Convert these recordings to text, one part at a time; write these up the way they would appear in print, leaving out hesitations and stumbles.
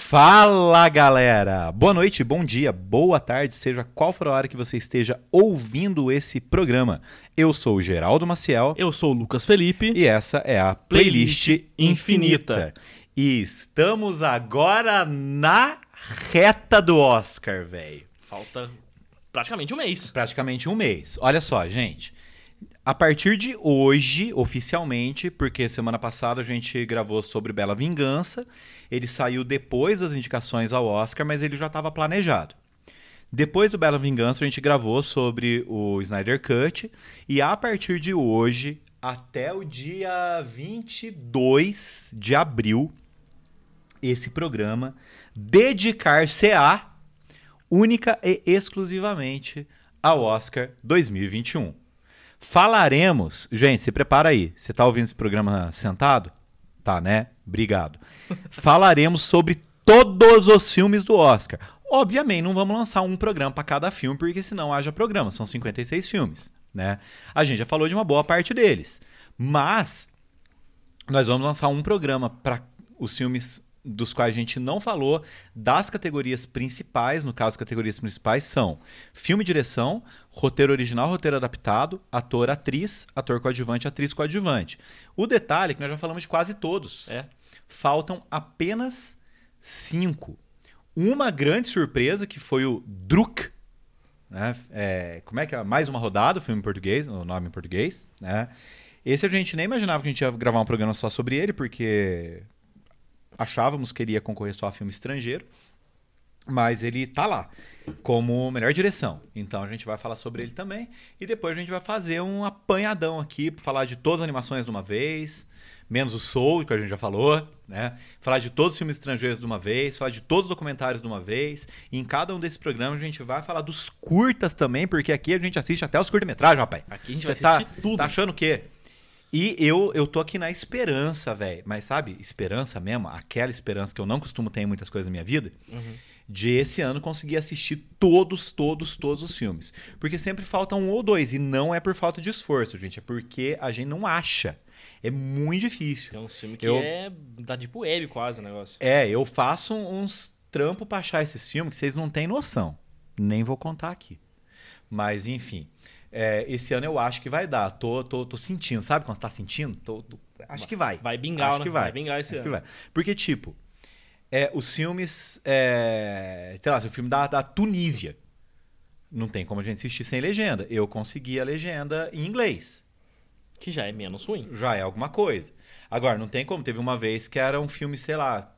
Fala, galera! Boa noite, bom dia, boa tarde, seja qual for a hora que você esteja ouvindo esse programa. Eu sou o Geraldo Maciel. Eu sou o Lucas Felipe. E essa é a Playlist Infinita. E estamos agora na reta do Oscar, velho. Falta praticamente um mês. Praticamente um mês. Olha só, gente. A partir de hoje, oficialmente, porque semana passada a gente gravou sobre Bela Vingança, ele saiu depois das indicações ao Oscar, mas ele já estava planejado. Depois do Bela Vingança, a gente gravou sobre o Snyder Cut, e a partir de hoje, até o dia 22 de abril, esse programa dedicar-se-á única e exclusivamente ao Oscar 2021. Falaremos... Gente, se prepara aí. Você tá ouvindo esse programa sentado? Tá, né? Obrigado. Falaremos sobre todos os filmes do Oscar. Obviamente, não vamos lançar um programa para cada filme, porque senão haja programa. São 56 filmes, né? A gente já falou de uma boa parte deles. Mas nós vamos lançar um programa para os filmes dos quais a gente não falou, das categorias principais. No caso, as categorias principais são filme e direção, roteiro original, roteiro adaptado, ator, atriz, ator coadjuvante, atriz coadjuvante. O detalhe é que nós já falamos de quase todos. Faltam apenas 5. Uma grande surpresa, que foi o Druk, né? Como é que é? Mais uma rodada, o filme em português, o nome em português, né? Esse a gente nem imaginava que a gente ia gravar um programa só sobre ele, porque achávamos que ele ia concorrer só a filme estrangeiro, mas ele tá lá como melhor direção. Então a gente vai falar sobre ele também, e depois a gente vai fazer um apanhadão aqui para falar de todas as animações de uma vez, menos o Soul, que a gente já falou, né? Falar de todos os filmes estrangeiros de uma vez, falar de todos os documentários de uma vez, e em cada um desses programas a gente vai falar dos curtas também, porque aqui a gente assiste até os curta-metragens, rapaz. Aqui a gente vai assistir tudo. Tá achando o quê? E eu tô aqui na esperança, velho. Mas sabe, esperança mesmo, aquela esperança que eu não costumo ter em muitas coisas na minha vida, de esse ano conseguir assistir todos os filmes. Porque sempre falta um ou dois, e não é por falta de esforço, gente, é porque a gente não acha. É muito difícil. Tem um filme que dá tipo web quase o negócio. Eu faço uns trampos pra achar esses filmes que vocês não têm noção. Nem vou contar aqui. Mas, enfim... esse ano eu acho que vai dar. Tô sentindo, sabe quando você tá sentindo? Acho que vai. Vai bingar, acho né? que vai. Vai bingar esse ano. Porque, tipo, os filmes... sei lá, o filme da Tunísia. Não tem como a gente assistir sem legenda. Eu consegui a legenda em inglês. Que já é menos ruim. Já é alguma coisa. Agora, não tem como. Teve uma vez que era um filme, sei lá,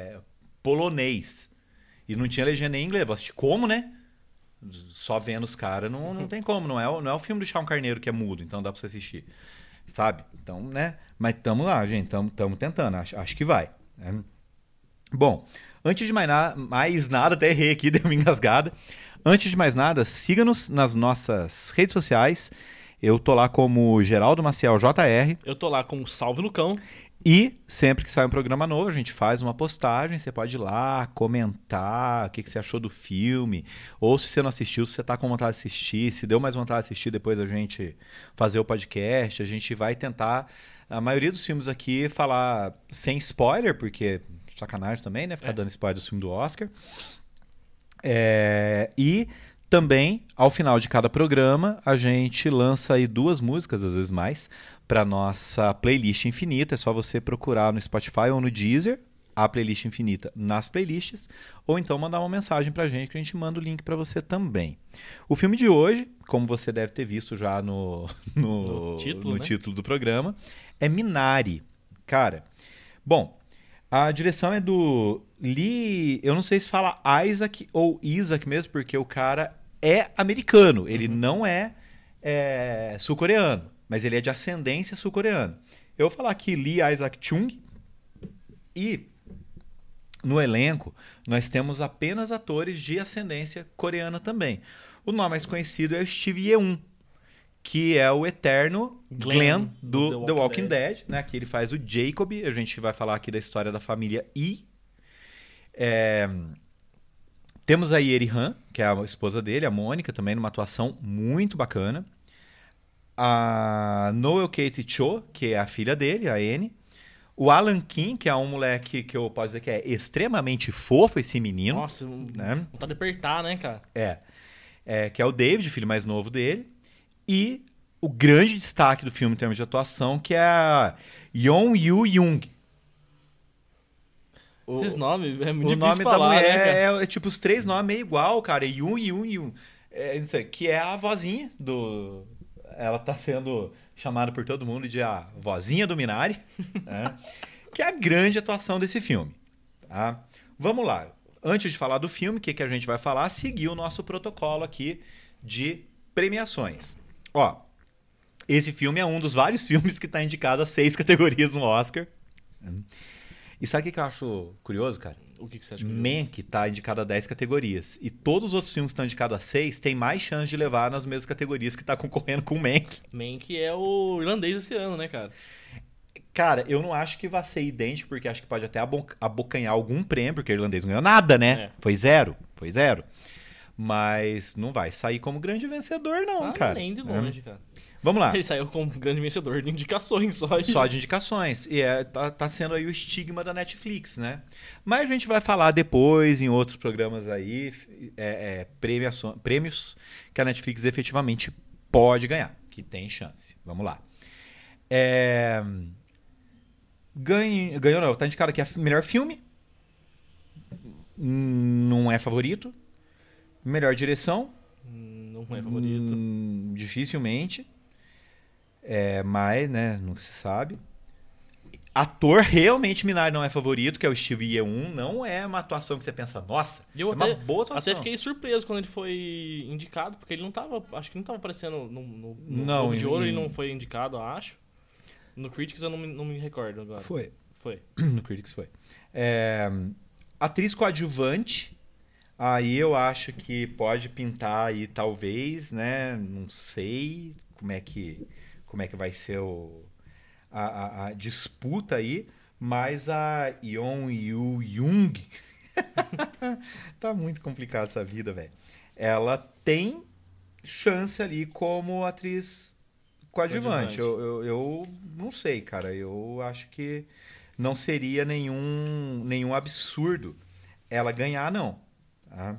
polonês. E não tinha legenda em inglês. Vou assistir como, né? Só vendo os caras, não tem como. Não é o filme do Chão Carneiro que é mudo, então dá pra você assistir. Sabe? Então, né? Mas tamo lá, gente. Tamo tentando. Acho que vai. Né? Bom, antes de mais nada, até errei aqui, dei uma engasgada. Antes de mais nada, siga-nos nas nossas redes sociais. Eu tô lá como Geraldo Maciel JR. Eu tô lá com o Salve Lucão. E sempre que sai um programa novo, a gente faz uma postagem, você pode ir lá comentar o que você achou do filme, ou se você não assistiu, se você está com vontade de assistir, se deu mais vontade de assistir depois da gente fazer o podcast, a gente vai tentar, a maioria dos filmes aqui, falar sem spoiler, porque sacanagem também, né? Ficar dando spoiler do filme do Oscar. E também, ao final de cada programa, a gente lança aí 2 músicas, às vezes mais, para nossa playlist infinita. É só você procurar no Spotify ou no Deezer a playlist infinita nas playlists, ou então mandar uma mensagem pra gente que a gente manda o link para você também. O filme de hoje, como você deve ter visto já no título do programa, é Minari. Cara, bom, a direção é do Lee... Eu não sei se fala Isaac ou Isaac mesmo, porque o cara é americano. Ele não é sul-coreano, mas ele é de ascendência sul-coreana. Eu vou falar aqui Lee Isaac Chung. E no elenco nós temos apenas atores de ascendência coreana também. O nome mais conhecido é o Steve Yeun, que é o eterno Glenn do The Walking Dead, né? Que ele faz o Jacob. A gente vai falar aqui da história da família Yi. Temos a Yeri Han, que é a esposa dele, a Mônica, também numa atuação muito bacana. A Noel Kate Cho, que é a filha dele, a Anne. O Alan Kim, que é um moleque que eu posso dizer que é extremamente fofo, esse menino. Nossa, né? vontade de apertar, né, cara? Que é o David, filho mais novo dele. E o grande destaque do filme em termos de atuação, que é a Yeon Yu Jung. Esses nomes é muito o difícil nome falar, da mulher né, cara? é tipo os três nomes meio igual, cara. Yun. Não sei, que é a vozinha do. Ela tá sendo chamada por todo mundo de a vozinha do Minari, né? Que é a grande atuação desse filme. Tá? Vamos lá. Antes de falar do filme, o que a gente vai falar? Seguir o nosso protocolo aqui de premiações. Ó, esse filme é um dos vários filmes que está indicado a 6 categorias no Oscar. E sabe o que eu acho curioso, cara? O que você acha? Curioso? Mank tá indicado a 10 categorias. E todos os outros filmes que estão indicados a 6 têm mais chance de levar nas mesmas categorias que tá concorrendo com o Mank. Mank é o irlandês esse ano, né, cara? Cara, eu não acho que vai ser idêntico, porque acho que pode até abocanhar algum prêmio, porque o irlandês não ganhou nada, né? Foi zero. Mas não vai sair como grande vencedor, não, cara. Nem de longe, cara. Vamos lá. Ele saiu como grande vencedor de indicações só. Só de indicações. E tá sendo aí o estigma da Netflix, né? Mas a gente vai falar depois, em outros programas aí, prêmios que a Netflix efetivamente pode ganhar, que tem chance. Vamos lá. Ganhou não, tá indicado aqui a melhor filme. Não é favorito. Melhor direção. Não é favorito. Dificilmente. Mas, né, nunca se sabe. Ator, realmente Minari não é favorito, que é o Steve Yeun. Não é uma atuação que você pensa, nossa, uma boa atuação. Até fiquei surpreso quando ele foi indicado, porque ele não tava, acho que não tava aparecendo no Globo de Ouro, ele não foi indicado, acho. No Critics eu não me recordo agora. Foi. Foi. No Critics foi. Atriz coadjuvante, aí eu acho que pode pintar aí, talvez, né? Não sei como é que vai ser a disputa aí, mas a Yeon Yu Jung tá muito complicado essa vida, velho. Ela tem chance ali como atriz coadjuvante. Eu não sei, cara. Eu acho que não seria nenhum absurdo ela ganhar, não. Tá?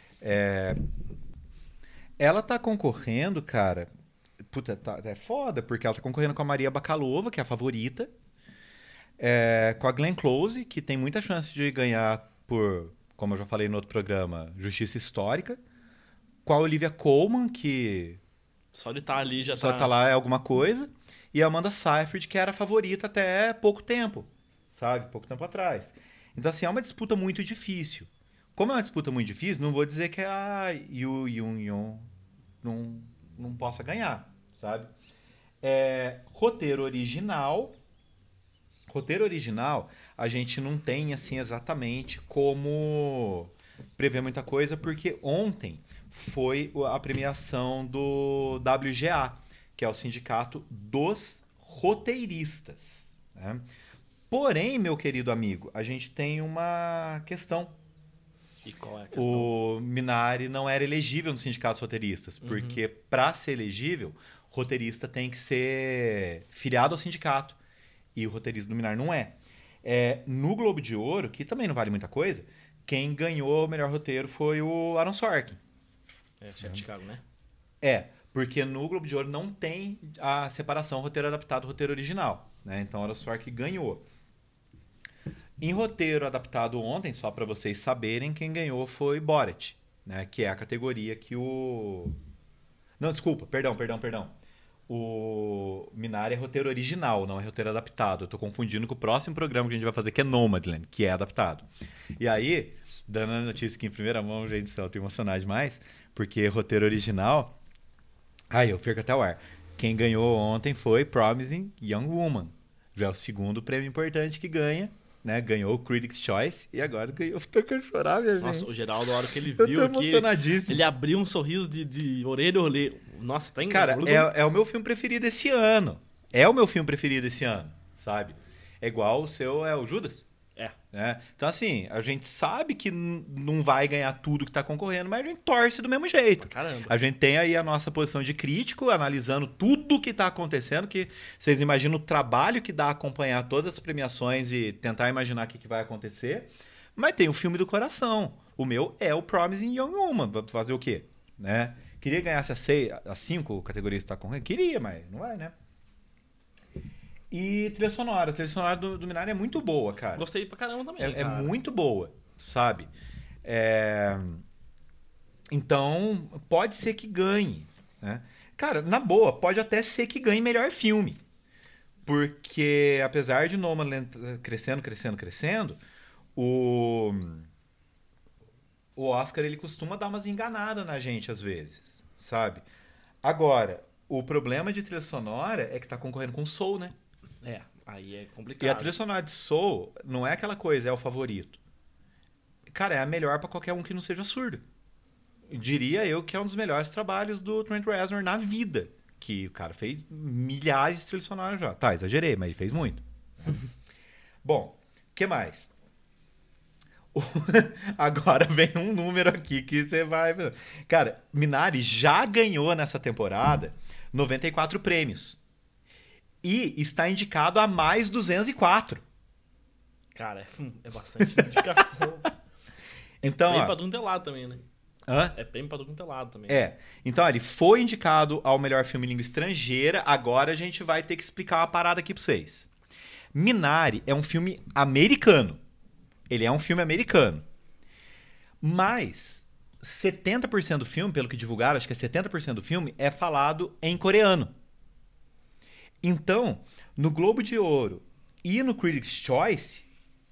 Ela tá concorrendo, cara. Puta, é foda, porque ela tá concorrendo com a Maria Bakalova, que é a favorita. Com a Glenn Close, que tem muita chance de ganhar por, como eu já falei no outro programa, Justiça Histórica. Com a Olivia Colman, que só de estar ali já tá lá é alguma coisa. E a Amanda Seyfried, que era a favorita até pouco tempo, sabe? Pouco tempo atrás. Então, assim, é uma disputa muito difícil. Como é uma disputa muito difícil, não vou dizer que a Yu Jung não possa ganhar, sabe? Roteiro original, a gente não tem, assim, exatamente como prever muita coisa, porque ontem foi a premiação do WGA, que é o Sindicato dos Roteiristas, né? Porém, meu querido amigo, a gente tem uma questão. E qual é a questão? O Minari não era elegível nos sindicatos roteiristas, porque para ser elegível, roteirista tem que ser filiado ao sindicato. E o roteirista do Minari não é. No Globo de Ouro, que também não vale muita coisa, quem ganhou o melhor roteiro foi o Aaron Sorkin. De Chicago, né? Porque no Globo de Ouro não tem a separação roteiro adaptado, roteiro original, né? Então o Aaron Sorkin ganhou. Em roteiro adaptado ontem, só para vocês saberem, quem ganhou foi Borat, né? Que é a categoria que o... Não, desculpa, perdão. O Minari é roteiro original, não é roteiro adaptado. Eu tô confundindo com o próximo programa que a gente vai fazer, que é Nomadland, que é adaptado. E aí, dando a notícia aqui em primeira mão, gente do céu, eu tô emocionado demais, porque roteiro original... Aí, eu perco até o ar. Quem ganhou ontem foi Promising Young Woman. Já é o segundo prêmio importante que ganha, né? Ganhou o Critics' Choice e agora ganhou. Eu tô querendo chorar, minha gente. Nossa, o Geraldo, a hora que ele eu viu tô aqui, emocionadíssimo. ele abriu um sorriso de orelha a orelha. Nossa, tá Cara, é o meu filme preferido esse ano. É o meu filme preferido esse ano, sabe? É igual o seu, é o Judas? Né? Então, assim, a gente sabe que não vai ganhar tudo que tá concorrendo, mas a gente torce do mesmo jeito. Caramba. A gente tem aí a nossa posição de crítico, analisando tudo que tá acontecendo, que vocês imaginam o trabalho que dá acompanhar todas as premiações e tentar imaginar o que vai acontecer. Mas tem o filme do coração. O meu é o Promising Young Woman. Vai fazer o quê? Né? Queria ganhar as 5 categorias que tá concorrendo? Queria, mas não vai, né? E trilha sonora. A trilha sonora do Minari é muito boa, cara. Gostei pra caramba também, É muito boa, sabe? Então, pode ser que ganhe. Né? Cara, na boa, pode até ser que ganhe melhor filme. Porque, apesar de Nomadland crescendo, o Oscar ele costuma dar umas enganadas na gente às vezes, sabe? Agora, o problema de trilha sonora é que tá concorrendo com Soul, né? Aí é complicado. E a trilha sonora de Soul não é aquela coisa, é o favorito. Cara, é a melhor pra qualquer um que não seja surdo. Diria eu que é um dos melhores trabalhos do Trent Reznor na vida. Que o cara fez milhares de trilhas sonoras já. Tá, exagerei, mas ele fez muito. Bom, o que mais? Agora vem um número aqui que você vai... Cara, Minari já ganhou nessa temporada 94 prêmios. E está indicado a mais 204. Cara, é bastante indicação. Então, prêmio pra tudo quanto é lado também, né? Hã? É prêmio pra tudo quanto é lado também. Então, ele foi indicado ao melhor filme em língua estrangeira. Agora a gente vai ter que explicar uma parada aqui pra vocês. Minari é um filme americano. Ele é um filme americano. Mas 70% do filme, pelo que divulgaram, acho que é 70% do filme, é falado em coreano. Então, no Globo de Ouro e no Critics' Choice,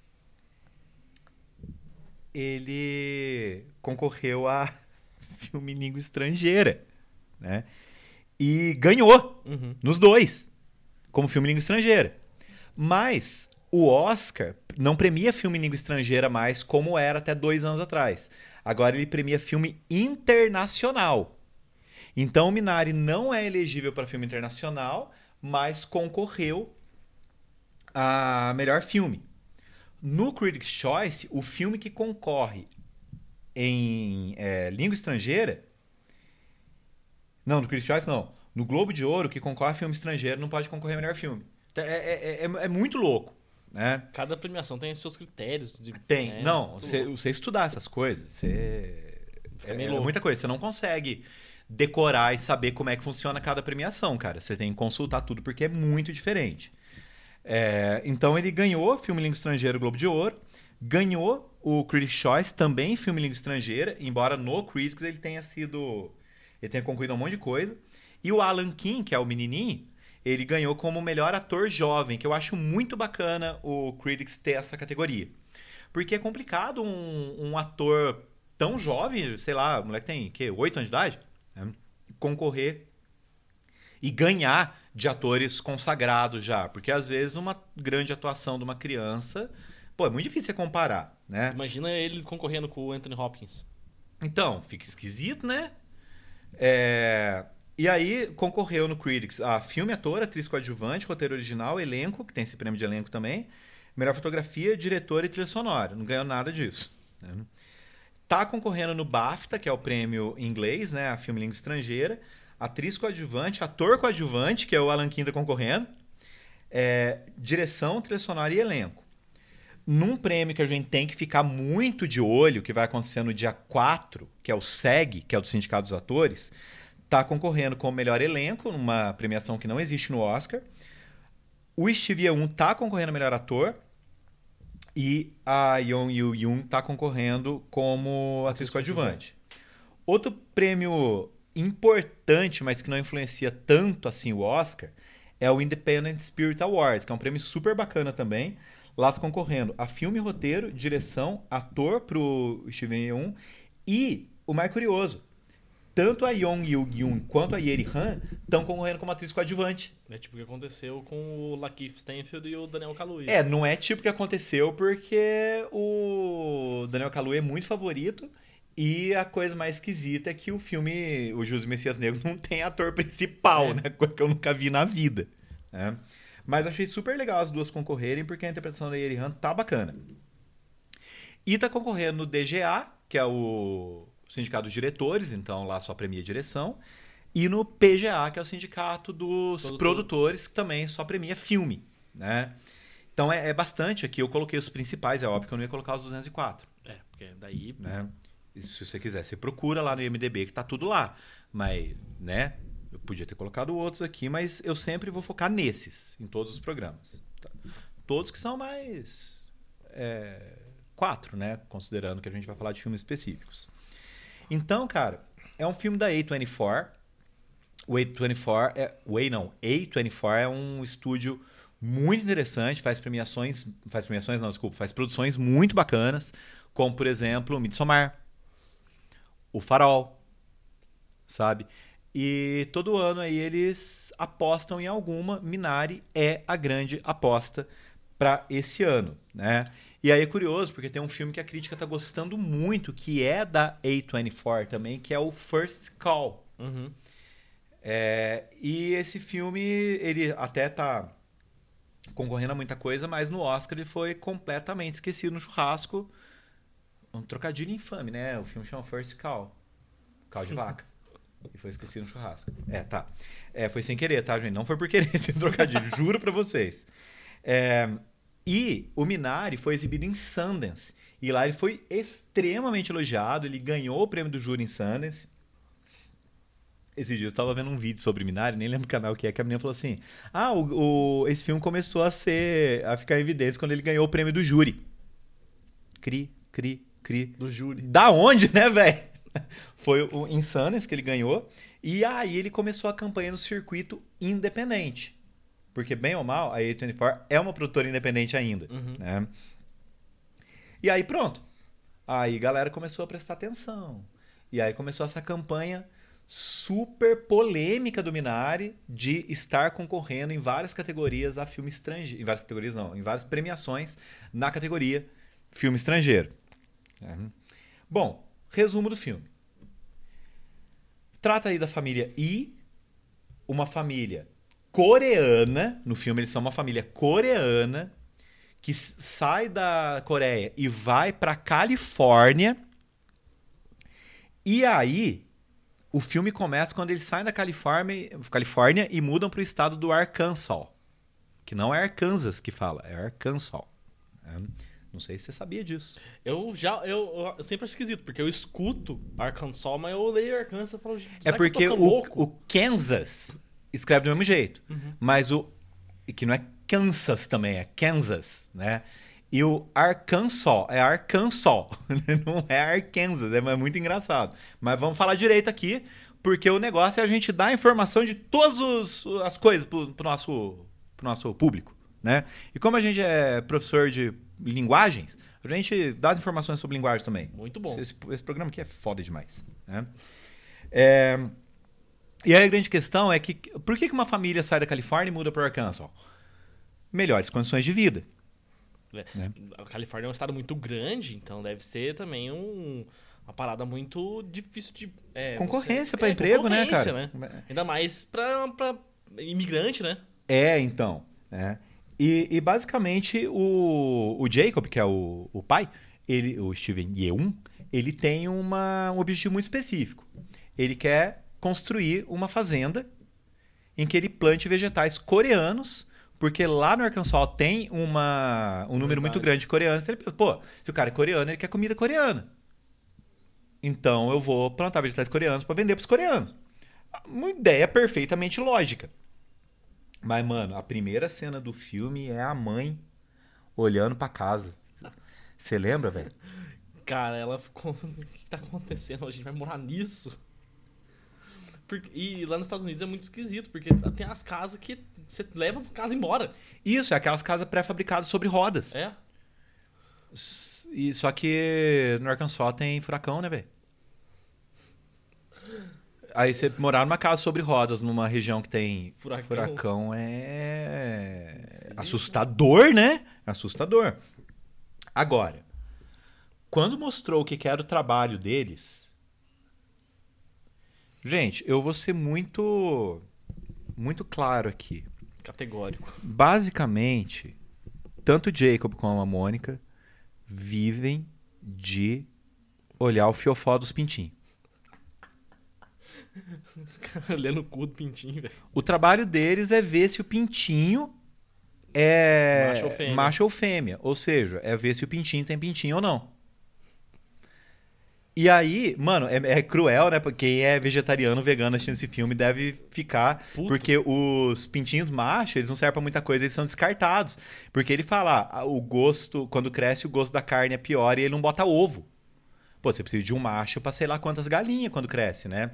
ele concorreu a filme em língua estrangeira, né? E ganhou nos dois, como filme em língua estrangeira. Mas o Oscar não premia filme em língua estrangeira mais como era até 2 anos atrás. Agora ele premia filme internacional. Então o Minari não é elegível para filme internacional, mas concorreu a melhor filme. No Critics' Choice, o filme que concorre em língua estrangeira... Não, no Critics' Choice não. No Globo de Ouro, que concorre a filme estrangeiro, não pode concorrer a melhor filme. É muito louco, né? Cada premiação tem seus critérios. Tem. Não, você estudar essas coisas, é muita coisa. Você não consegue decorar e saber como é que funciona cada premiação, cara. Você tem que consultar tudo, porque é muito diferente. Então ele ganhou filme em língua estrangeira o Globo de Ouro, ganhou o Critics' Choice também filme em língua estrangeira, embora no Critics ele tenha concorrido a um monte de coisa. E o Alan Kim, que é o menininho, ele ganhou como melhor ator jovem, que eu acho muito bacana o Critics ter essa categoria. Porque é complicado um ator tão jovem, sei lá, o moleque tem 8 anos de idade, né? Concorrer e ganhar de atores consagrados já. Porque às vezes uma grande atuação de uma criança, é muito difícil você comparar, né? Imagina ele concorrendo com o Anthony Hopkins. Então, fica esquisito, né? E aí concorreu no Critics a filme, ator, atriz coadjuvante, roteiro original, elenco, que tem esse prêmio de elenco também, melhor fotografia, diretor e trilha sonora. Não ganhou nada disso, né? Tá concorrendo no BAFTA, que é o prêmio em inglês, né? A filme em língua estrangeira, atriz coadjuvante, ator coadjuvante, que é o Alan Kim tá concorrendo, direção, trilha sonora e elenco. Num prêmio que a gente tem que ficar muito de olho, que vai acontecer no dia 4, que é o SEG, que é o do Sindicato dos Atores, tá concorrendo como melhor elenco, numa premiação que não existe no Oscar. O Steve Yeun tá concorrendo a melhor ator. E a Yeon Yu-yoon tá concorrendo como atriz coadjuvante. Outro prêmio importante, mas que não influencia tanto assim o Oscar, é o Independent Spirit Awards, que é um prêmio super bacana também. Lá tá concorrendo a filme, roteiro, direção, ator pro Steven Yeun. E, o mais curioso, tanto a Yeon Yu-yoon quanto a Yeri Han estão concorrendo como atriz coadjuvante. É tipo o que aconteceu com o Lakeith Stanfield e o Daniel Kaluuya. Não é tipo o que aconteceu, porque o Daniel Kaluuya é muito favorito e a coisa mais esquisita é que o filme O Judas e o Messias Negro não tem ator principal, né? Coisa que eu nunca vi na vida, né? Mas achei super legal as duas concorrerem, porque a interpretação da Yeri Han tá bacana. E tá concorrendo no DGA, que é o Sindicato dos Diretores, então lá só premia direção. E no PGA, que é o Sindicato dos Produtores, que também só premia filme, né? Então é bastante aqui. Eu coloquei os principais, é óbvio que eu não ia colocar os 204. Porque daí... Né? E se você quiser, você procura lá no IMDb, que tá tudo lá. Mas, né? Eu podia ter colocado outros aqui, mas eu sempre vou focar nesses, em todos os programas. Tá? Todos que são mais 4, né? Considerando que a gente vai falar de filmes específicos. Então, cara, é um filme da A24. O A24 A24 é um estúdio muito interessante, faz produções muito bacanas, como, por exemplo, Midsommar, O Farol, sabe? E todo ano aí eles apostam em alguma. Minari é a grande aposta para esse ano, né? E aí é curioso, porque tem um filme que a crítica tá gostando muito, que é da A24 também, que é o First Call. Uhum. E esse filme, ele até tá concorrendo a muita coisa, mas no Oscar ele foi completamente esquecido no churrasco. Um trocadilho infame, né? O filme chama First Call. Call de vaca. E foi esquecido no churrasco. Tá. Foi sem querer, tá, gente? Não foi por querer esse trocadilho, juro pra vocês. E o Minari foi exibido em Sundance. E lá ele foi extremamente elogiado. Ele ganhou o prêmio do júri em Sundance. Esses dias eu estava vendo um vídeo sobre Minari, nem lembro o canal que a menina falou assim: esse filme começou a ficar em evidência quando ele ganhou o prêmio do júri. Cri. Do júri. Da onde, né, velho? Foi o Insanes que ele ganhou. E aí ele começou a campanha no circuito independente. Porque, bem ou mal, a A24 é uma produtora independente ainda. Uhum. Né? E aí pronto. Aí a galera começou a prestar atenção. E aí começou essa campanha super polêmica do Minari de estar concorrendo em várias categorias a filme estrangeiro. Em várias categorias não, em várias premiações na categoria filme estrangeiro. Bom, resumo do filme. Trata aí da família Yi, uma família coreana. No filme eles são uma família coreana que sai da Coreia e vai para Califórnia. E aí o filme começa quando eles saem da Califórnia e mudam para o estado do Arkansas. Que não é Arkansas que fala, é Arkansas. Não sei se você sabia disso. Eu sempre acho esquisito, porque eu escuto Arkansas, mas eu leio Arkansas e falo... Porque o Kansas escreve do mesmo jeito. Uhum. Mas que não é Kansas também, é Kansas, né? E o Arkansas é Arkansas, não é Arkansas, é muito engraçado. Mas vamos falar direito aqui, porque o negócio é a gente dar informação de todas as coisas pro nosso público, né? E como a gente é professor de linguagens, a gente dá as informações sobre linguagem também. Muito bom. Esse programa aqui é foda demais, né? E aí a grande questão é que por que uma família sai da Califórnia e muda para o Arkansas? Melhores condições de vida. Né? A Califórnia é um estado muito grande, então deve ser também uma parada muito difícil de... concorrência para emprego, né, cara? Né? Ainda mais para imigrante, né? Então. E basicamente o Jacob, que é o pai, o Steven Yeun, ele tem um objetivo muito específico. Ele quer construir uma fazenda em que ele plante vegetais coreanos, porque lá no Arkansas tem um número muito grande de coreanos. Ele pensa, se o cara é coreano, ele quer comida coreana. Então eu vou plantar vegetais coreanos para vender para os coreanos. Uma ideia perfeitamente lógica. Mas, mano, a primeira cena do filme é a mãe olhando pra casa. Você lembra, velho? Cara, ela ficou... O que tá acontecendo? A gente vai morar nisso? E lá nos Estados Unidos é muito esquisito, porque tem as casas que você leva a casa embora. Isso, é aquelas casas pré-fabricadas sobre rodas. Só que no Arkansas tem furacão, né, velho? Aí você morar numa casa sobre rodas, numa região que tem furacão é assustador, né? Assustador. Agora, quando mostrou o que era o trabalho deles... Gente, eu vou ser muito claro aqui. Categórico. Basicamente, tanto o Jacob como a Mônica vivem de olhar o fiofó dos pintinhos. Olhando o cu do pintinho, velho. O trabalho deles é ver se o pintinho é macho ou fêmea. Ou seja, é ver se o pintinho tem pintinho ou não. E aí, mano, é cruel, né? Porque quem é vegetariano, vegano assistindo esse filme deve ficar. Puta. Porque os pintinhos machos, eles não servem pra muita coisa, eles são descartados. Porque ele fala, o gosto, quando cresce, o gosto da carne é pior e ele não bota ovo. Pô, você precisa de um macho pra sei lá quantas galinhas quando cresce, né?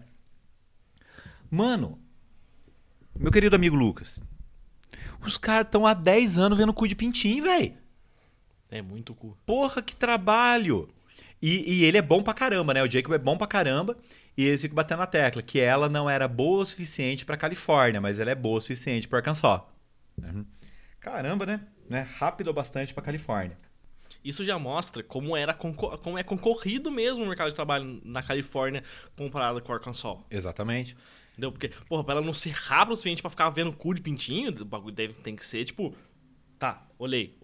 Mano, meu querido amigo Lucas, os caras estão há 10 anos vendo cu de pintinho, velho. É muito cu. Porra, que trabalho! E ele é bom pra caramba, né? O Jacob é bom pra caramba. E eles ficam batendo na tecla que ela não era boa o suficiente pra Califórnia, mas ela é boa o suficiente pra Arkansas. Uhum. Caramba, né? Rápido bastante pra Califórnia. Isso já mostra como é concorrido mesmo o mercado de trabalho na Califórnia comparado com o Arkansas. Exatamente. Entendeu? Porque, porra, pra ela não ser rápido o suficiente pra ficar vendo cu de pintinho, o bagulho tem que ser, tipo... Tá, olhei.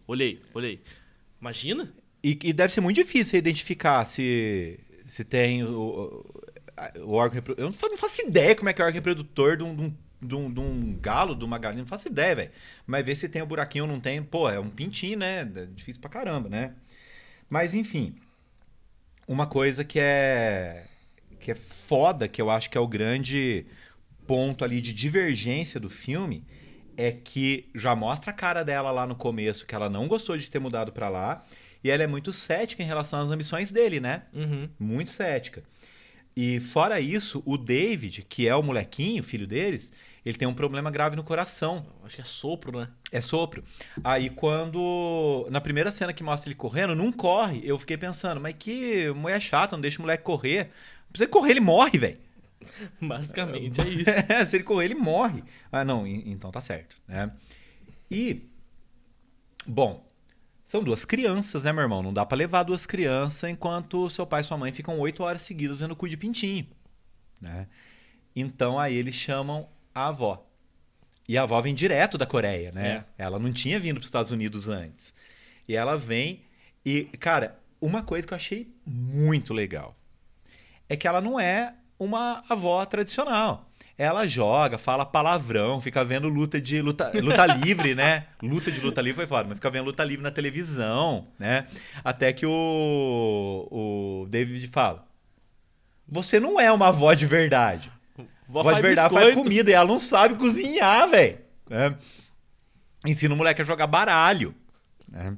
Imagina? E deve ser muito difícil você identificar se tem o órgão reprodutor. Eu não faço ideia como é que é o órgão reprodutor de um galo, de uma galinha. Não faço ideia, velho. Mas ver se tem o buraquinho ou não tem. Pô, é um pintinho, né? É difícil pra caramba, né? Mas, enfim. Uma coisa que é foda, que eu acho que é o grande ponto ali de divergência do filme, é que já mostra a cara dela lá no começo, que ela não gostou de ter mudado pra lá. E ela é muito cética em relação às ambições dele, né? Uhum. Muito cética. E fora isso, o David, que é o molequinho, filho deles, ele tem um problema grave no coração. Acho que é sopro, né? É sopro. Aí quando... Na primeira cena que mostra ele correndo, não corre. Eu fiquei pensando, mas que mulher chata, não deixa o moleque correr. Se ele correr, ele morre, velho. Basicamente é isso. Se ele correr, ele morre. Ah, não, então tá certo, né? E... Bom... São duas crianças, né, meu irmão? Não dá pra levar duas crianças enquanto seu pai e sua mãe ficam 8 horas seguidas vendo cu de pintinho, né? Então aí eles chamam a avó. E a avó vem direto da Coreia, né? Ela não tinha vindo pros Estados Unidos antes. E ela vem e, cara, uma coisa que eu achei muito legal é que ela não é uma avó tradicional. Ela joga, fala palavrão, fica vendo luta livre, né? Luta livre foi foda, mas fica vendo luta livre na televisão, né? Até que o David fala: você não é uma avó de verdade. Avó de verdade faz comida e ela não sabe cozinhar, velho. Né? Ensina o moleque a jogar baralho. Né?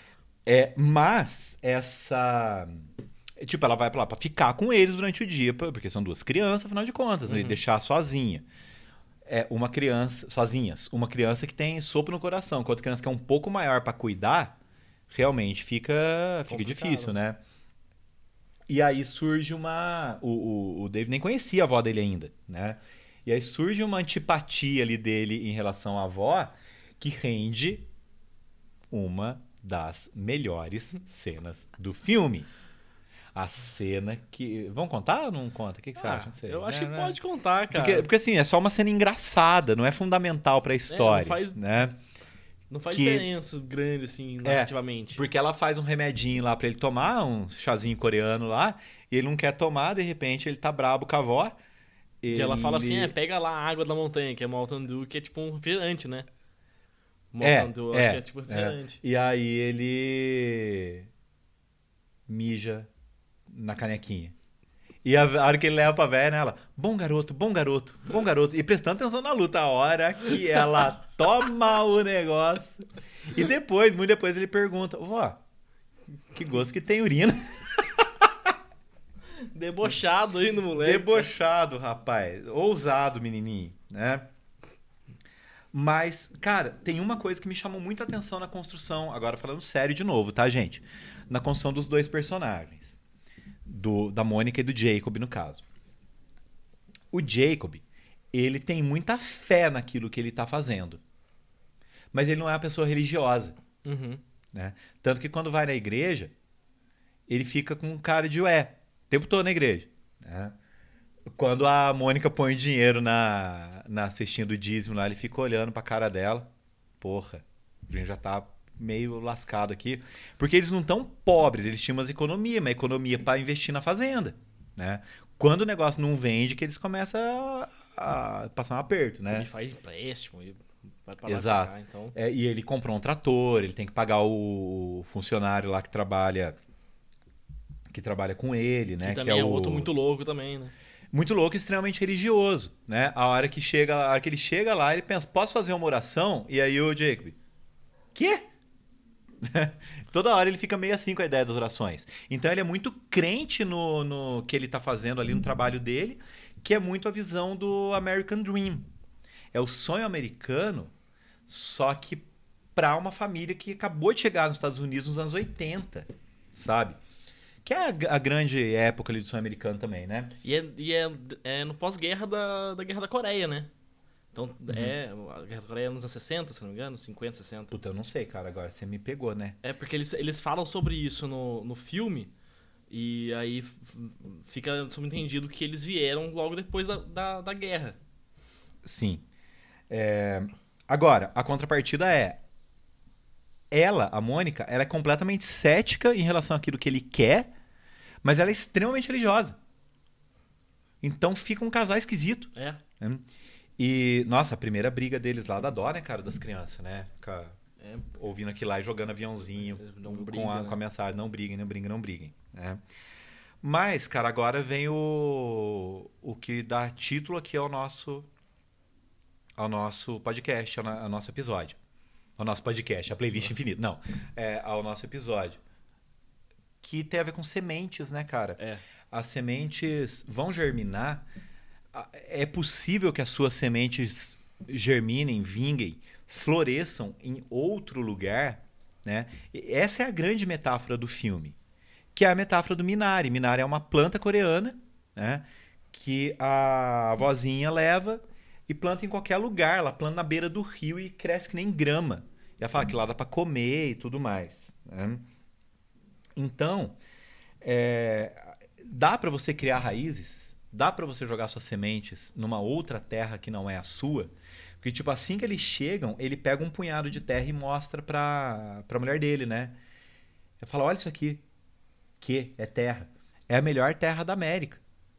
Mas essa... Tipo, ela vai pra lá pra ficar com eles durante o dia, porque são duas crianças, afinal de contas, né? E deixar sozinha. Uma criança... Sozinhas. Uma criança que tem sopro no coração, com outra criança que é um pouco maior pra cuidar, realmente fica difícil, né? E aí surge uma... O David nem conhecia a avó dele ainda, né? E aí surge uma antipatia ali dele em relação à avó que rende uma das melhores cenas do filme. A cena que... Vamos contar ou não conta? O que você acha? Não sei. Eu acho que pode contar, cara. Porque assim, é só uma cena engraçada, não é fundamental pra história. Não faz diferença grande, assim, narrativamente. Porque ela faz um remedinho lá pra ele tomar, um chazinho coreano lá, e ele não quer tomar, de repente ele tá brabo com a avó. E ela fala assim, pega lá a água da montanha, que é Mountain Dew, que é tipo um refrigerante, né? Mountain Dew, acho que é tipo refrigerante. E aí ele mija na canequinha. E a hora que ele leva pra véia, né, ela... Bom garoto, bom garoto, bom garoto. E prestando atenção na luta, a hora que ela toma o negócio. E depois, muito depois, ele pergunta... Vó, que gosto que tem urina. Debochado aí no moleque. Debochado, rapaz. Ousado, menininho, né? Mas, cara, tem uma coisa que me chamou muito a atenção na construção. Agora falando sério de novo, tá, gente? Na construção dos dois personagens. Da Mônica e do Jacob, no caso. O Jacob, ele tem muita fé naquilo que ele tá fazendo. Mas ele não é uma pessoa religiosa. Uhum. Né? Tanto que quando vai na igreja, ele fica com cara de ué. O tempo todo na igreja. Né? Quando a Mônica põe o dinheiro na cestinha do dízimo lá, ele fica olhando pra cara dela. Porra, a gente já tá meio lascado aqui. Porque eles não estão pobres, eles tinham uma economia pra investir na fazenda, né? Quando o negócio não vende, que eles começam a passar um aperto, né? Ele faz empréstimo e vai pra lá e pra Exato. cá, então... E ele comprou um trator, ele tem que pagar o funcionário lá que trabalha com ele, né? Que também é é outro muito louco também, né? muito louco e extremamente religioso, né? A hora que ele chega lá, ele pensa, posso fazer uma oração? E aí o Jacob, quê? Toda hora ele fica meio assim com a ideia das orações. Então ele é muito crente no que ele tá fazendo ali no trabalho dele, que é muito a visão do American Dream. É o sonho americano, só que para uma família que acabou de chegar nos Estados Unidos nos anos 80, sabe? Que é a grande época ali do sonho americano também, né? É no pós-guerra da Guerra da Coreia, né? Então, a Guerra da Coreia é nos anos 60, se não me engano, 50, 60. Puta, eu não sei, cara, agora você me pegou, né? É porque eles falam sobre isso no filme, e aí fica subentendido que eles vieram logo depois da guerra. Sim. Agora, a contrapartida é ela, a Mônica, ela é completamente cética em relação àquilo que ele quer, mas ela é extremamente religiosa. Então fica um casal esquisito. É. Né? E, nossa, a primeira briga deles lá dá dó, né, cara, das crianças, né? Fica ouvindo aquilo lá e jogando aviãozinho Não com briga, a né? mensagem, não briguem, não briguem, não briguem. Né? Mas, cara, agora vem o que dá título aqui ao nosso podcast, ao nosso episódio. Ao nosso podcast, a playlist infinita. Não, ao nosso episódio. Que tem a ver com sementes, né, cara? É. As sementes vão germinar. É possível que as suas sementes germinem, vinguem, floresçam em outro lugar, né? Essa é a grande metáfora do filme, que é a metáfora do Minari. Minari é uma planta coreana, né? Que a avózinha leva e planta em qualquer lugar. Ela planta na beira do rio e cresce que nem grama. E ela fala que lá dá para comer e tudo mais. Né? Então, dá para você criar raízes, dá para você jogar suas sementes numa outra terra que não é a sua. Porque, tipo, assim que eles chegam, ele pega um punhado de terra e mostra pra mulher dele, né? Ele fala, olha isso aqui. Que é terra. É a melhor terra da América.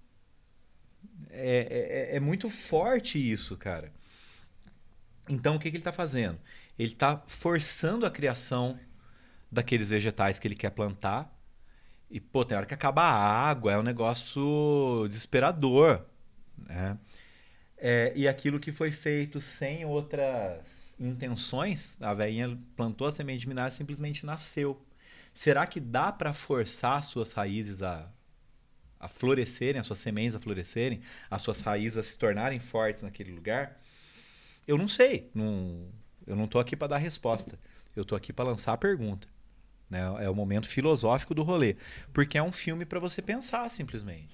É muito forte isso, cara. Então, o que ele está fazendo? Ele está forçando a criação daqueles vegetais que ele quer plantar. E, pô, tem hora que acaba a água, é um negócio desesperador. Né? E aquilo que foi feito sem outras intenções, a velhinha plantou a semente de minário e simplesmente nasceu. Será que dá para forçar as suas raízes a florescerem, as suas sementes a florescerem, as suas raízes a se tornarem fortes naquele lugar? Eu não sei. Eu não tô aqui para dar resposta. Eu tô aqui para lançar a pergunta. Né? É o momento filosófico do rolê. Porque é um filme para você pensar, simplesmente.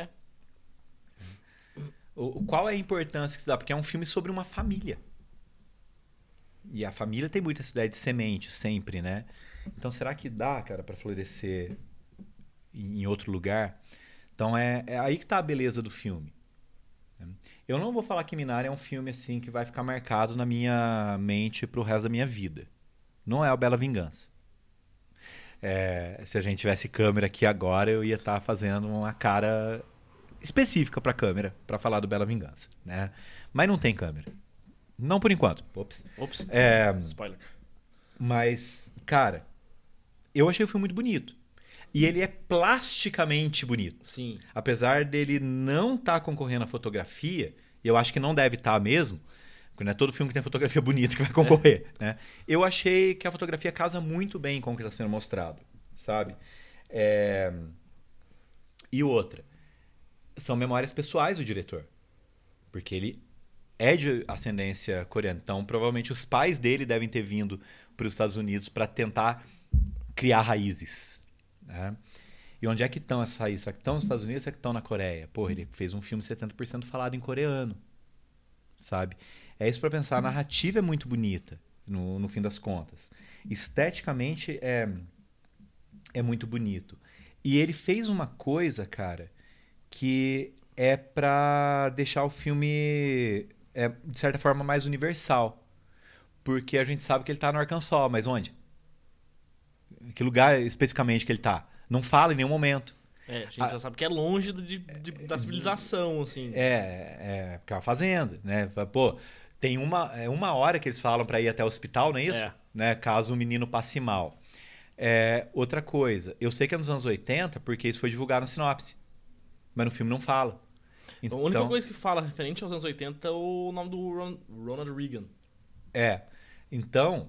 Qual é a importância que se dá? Porque é um filme sobre uma família. E a família tem muita essa ideia de semente, sempre, né? Então, será que dá, cara, para florescer em outro lugar? Então, é aí que tá a beleza do filme. Eu não vou falar que Minari é um filme assim que vai ficar marcado na minha mente pro resto da minha vida. Não é o Bela Vingança. Se a gente tivesse câmera aqui agora, eu ia estar fazendo uma cara específica pra câmera pra falar do Bela Vingança, né? Mas não tem câmera. Não por enquanto. Ops. Spoiler. Mas, cara, eu achei o filme muito bonito. E ele é plasticamente bonito. Sim. Apesar dele não estar concorrendo à fotografia, e eu acho que não deve estar mesmo, porque não é todo filme que tem fotografia bonita que vai concorrer, né? Eu achei que a fotografia casa muito bem com o que está sendo mostrado, sabe? E outra, são memórias pessoais do diretor. Porque ele é de ascendência coreana. Então, provavelmente, os pais dele devem ter vindo para os Estados Unidos para tentar criar raízes. Né? E onde é que estão essas raízes? Será que estão nos Estados Unidos ou será que estão na Coreia? Porra, ele fez um filme 70% falado em coreano. Sabe? É isso para pensar. A narrativa é muito bonita, no fim das contas. Esteticamente, é muito bonito. E ele fez uma coisa, cara, que é pra deixar o filme, de certa forma, mais universal. Porque a gente sabe que ele tá no Arkansas, mas onde? Que lugar especificamente que ele tá? Não fala em nenhum momento. A gente já sabe que é longe da civilização, assim. Porque é uma fazenda, né? Pô, tem uma hora que eles falam pra ir até o hospital, não é isso? É. Né? Caso o menino passe mal. Outra coisa, eu sei que é nos anos 80 porque isso foi divulgado na sinopse. Mas no filme não fala. A única coisa que fala referente aos anos 80 é o nome do Ronald Reagan. Então,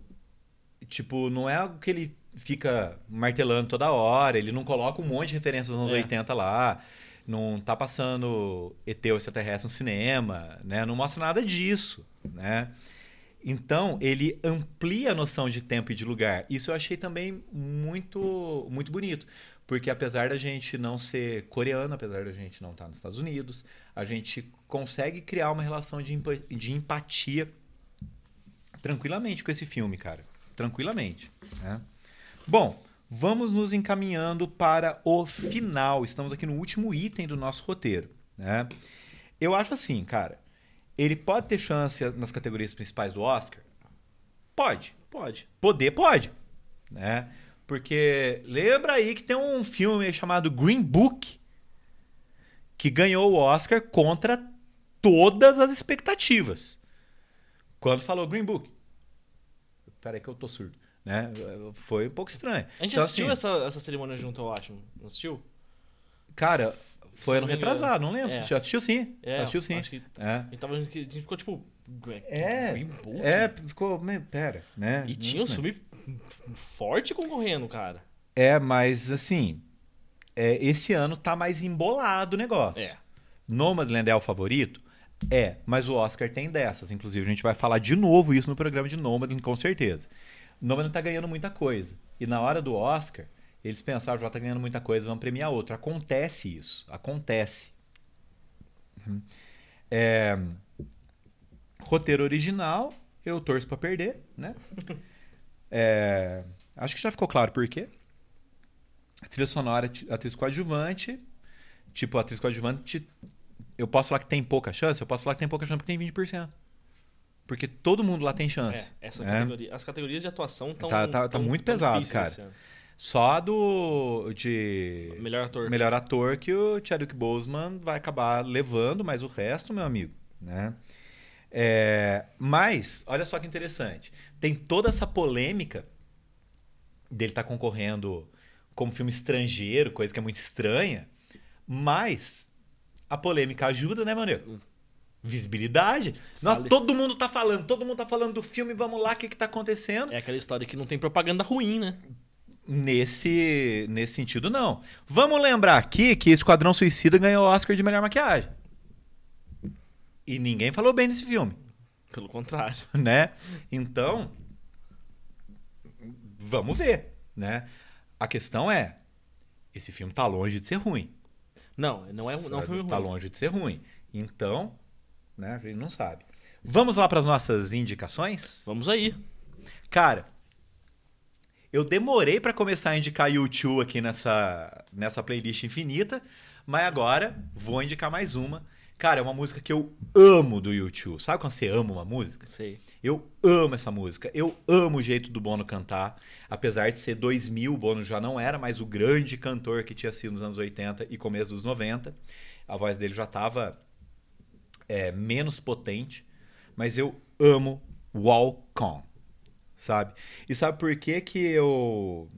tipo, não é algo que ele fica martelando toda hora, ele não coloca um monte de referências dos anos 80 lá, não tá passando ET ou extraterrestre no cinema, né? Não mostra nada disso, né? Então, ele amplia a noção de tempo e de lugar. Isso eu achei também muito, muito bonito. Porque apesar da gente não ser coreano, apesar da gente não estar nos Estados Unidos, a gente consegue criar uma relação de empatia tranquilamente com esse filme, cara. Tranquilamente, né? Bom, vamos nos encaminhando para o final. Estamos aqui no último item do nosso roteiro, né? Eu acho assim, cara. Ele pode ter chance nas categorias principais do Oscar? Pode. Pode. Poder, pode. Né? Porque lembra aí que tem um filme chamado Green Book que ganhou o Oscar contra todas as expectativas. Quando falou Green Book. Peraí que eu tô surdo. Né? Foi um pouco estranho. A gente então, assistiu assim, essa cerimônia junto, eu acho. Não assistiu? Cara, foi ano retrasado, não lembro. É. Você assistiu sim. Assistiu sim. Acho que a gente ficou tipo. Green Book? Ficou. Pera, né? E tinha um filme forte concorrendo, cara. Mas assim. Esse ano tá mais embolado o negócio. Nomadland é o favorito? Mas o Oscar tem dessas. Inclusive, a gente vai falar de novo isso no programa de Nomadland, com certeza. Nomadland tá ganhando muita coisa. E na hora do Oscar, eles pensaram, já tá ganhando muita coisa, vamos premiar outro. Acontece isso. Acontece. Roteiro original, eu torço pra perder, né? Acho que já ficou claro por quê. A trilha sonora, atriz coadjuvante. Tipo, a atriz coadjuvante, eu posso falar que tem pouca chance? Eu posso falar que tem pouca chance porque tem 20%. Porque todo mundo lá tem chance. Essa categoria, as categorias de atuação estão tá muito pesado, cara. Só de melhor ator que o Chadwick Boseman vai acabar levando, mas o resto, meu amigo, né? Mas, olha só que interessante. Tem toda essa polêmica dele estar concorrendo como filme estrangeiro, coisa que é muito estranha, mas a polêmica ajuda, né, mano? Visibilidade. Nossa, todo mundo tá falando do filme, vamos lá, o que tá acontecendo? É aquela história que não tem propaganda ruim, né? Nesse sentido, não. Vamos lembrar aqui que Esquadrão Suicida ganhou o Oscar de melhor maquiagem. E ninguém falou bem desse filme. Pelo contrário. Né? Então, vamos ver, né? A questão é, esse filme tá longe de ser ruim. Não é um filme ruim. Tá longe de ser ruim. Então, né, a gente não sabe. Vamos lá para as nossas indicações? Vamos aí. Cara, eu demorei para começar a indicar U2 aqui nessa playlist infinita, mas agora vou indicar mais uma. Cara, é uma música que eu amo do U2. Sabe quando você ama uma música? Sei. Eu amo essa música. Eu amo o jeito do Bono cantar. Apesar de ser 2000, o Bono já não era mais o grande cantor que tinha sido nos anos 80 e começo dos 90. A voz dele já estava menos potente. Mas eu amo Walk On, sabe? E sabe por que eu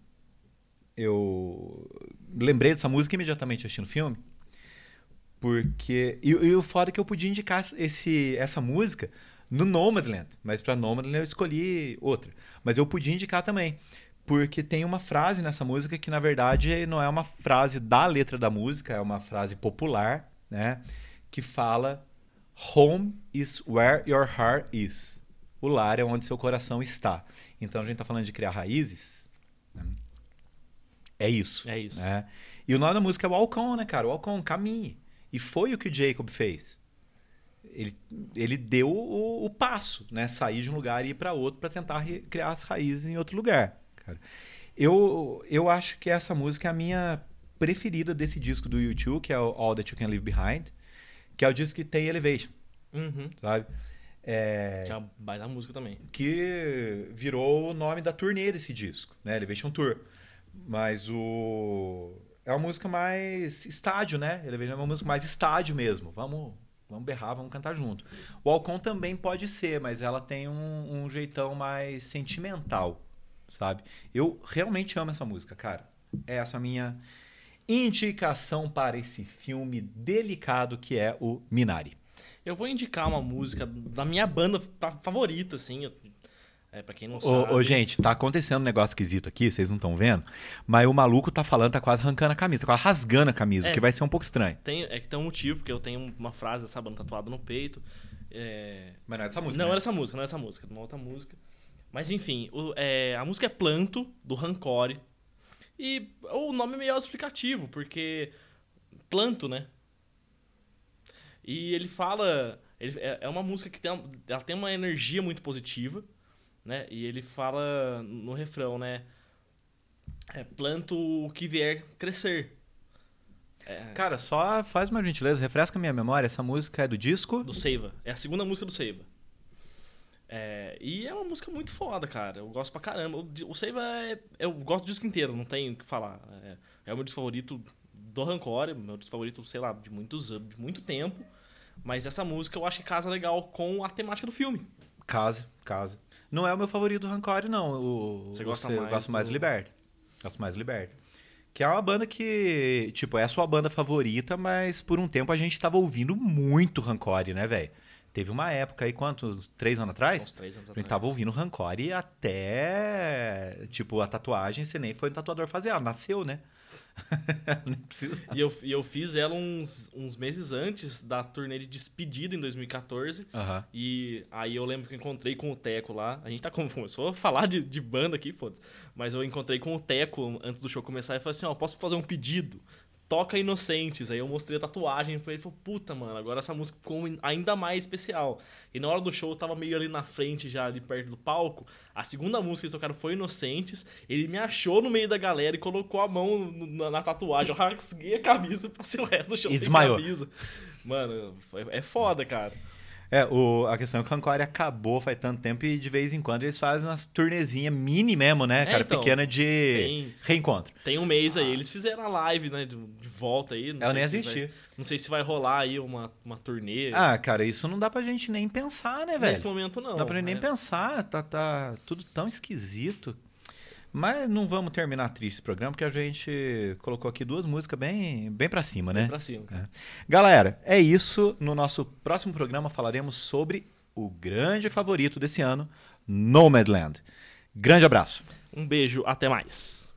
lembrei dessa música imediatamente assistindo o filme? Porque... E o foda é que eu podia indicar essa música no Nomadland, mas pra Nomadland eu escolhi outra. Mas eu podia indicar também, porque tem uma frase nessa música que, na verdade, não é uma frase da letra da música, é uma frase popular, né? Que fala: Home is where your heart is. O lar é onde seu coração está. Então a gente tá falando de criar raízes, né? É isso. É isso. Né? E o nome da música é Walk On, né, cara? Walk On, caminhe. E foi o que o Jacob fez. Ele deu o passo, né? Sair de um lugar e ir para outro para tentar criar as raízes em outro lugar. Cara. Eu acho que essa música é a minha preferida desse disco do U2, que é o All That You Can Leave Behind, que é o disco que tem Elevation, sabe? Que é uma baita música também. Que virou o nome da turnê desse disco, né? Elevation Tour. Mas é uma música mais estádio, né? Elevation é uma música mais estádio mesmo. Vamos berrar, vamos cantar junto. O Walk On também pode ser, mas ela tem um jeitão mais sentimental, sabe? Eu realmente amo essa música, cara. É essa minha indicação para esse filme delicado que é o Minari. Eu vou indicar uma música da minha banda favorita, assim. Pra quem não sabe. Gente, tá acontecendo um negócio esquisito aqui, vocês não estão vendo, mas o maluco tá falando, tá quase arrancando a camisa, tá quase rasgando a camisa, o que vai ser um pouco estranho. É que tem um motivo, porque eu tenho uma frase dessa banda tatuada no peito. Mas não é dessa música, Não né? é dessa música, não é dessa música, é de uma outra música. Mas enfim, a música é Planto, do Rancore. E o nome é meio explicativo, porque planto, né? E ele fala... é uma música que ela tem uma energia muito positiva, né? E ele fala no refrão, né? Planto o que vier crescer. Cara, só faz uma gentileza, refresca minha memória, essa música é do disco? Do Seiva. É a segunda música do Seiva. E é uma música muito foda, cara. Eu gosto pra caramba. O Seiva eu gosto do disco inteiro, não tenho o que falar. É o meu disco favorito do Rancore, meu disco favorito, sei lá, de muito tempo. Mas essa música eu acho que casa legal com a temática do filme. Casa. Não é o meu favorito do Rancore, não. Você gosta mais? Eu gosto mais do Liberty. Gosto mais do Liberty. Que é uma banda que, tipo, é a sua banda favorita, mas por um tempo a gente tava ouvindo muito Rancore, né, velho? Teve uma época aí, quantos? 3 anos atrás? Uns 3 anos a atrás. gente tava ouvindo Rancore até... Tipo, a tatuagem, você nem foi no tatuador fazer ela, nasceu, né? Nem precisa. E eu fiz ela uns meses antes da turnê de despedida em 2014. E aí eu lembro que eu encontrei com o Teco lá. A gente começou a falar de banda aqui, foda-se. Mas eu encontrei com o Teco antes do show começar e falei assim, posso fazer um pedido? Toca Inocentes. Aí eu mostrei a tatuagem pra ele e falou, puta, mano, agora essa música ficou ainda mais especial. E na hora do show eu tava meio ali na frente, já ali perto do palco. A segunda música que eles tocaram foi Inocentes. Ele me achou no meio da galera e colocou a mão na tatuagem. Eu rasguei a camisa e passei o resto do show sem camisa. Mano, é foda, cara. A questão é que o Rancore acabou faz tanto tempo e de vez em quando eles fazem umas turnezinhas mini mesmo, né, cara? Então, pequena de reencontro. Tem um mês aí, eles fizeram a live, né, de volta aí. Eu nem assisti. Não sei se vai rolar aí uma turnê. Cara, isso não dá pra gente nem pensar, né, velho? Nesse momento não. Não dá pra nem pensar, tá tudo tão esquisito. Mas não vamos terminar triste esse programa, porque a gente colocou aqui 2 músicas bem pra cima, né? Bem pra cima. Galera, é isso. No nosso próximo programa falaremos sobre o grande favorito desse ano, Nomadland. Grande abraço. Um beijo, até mais.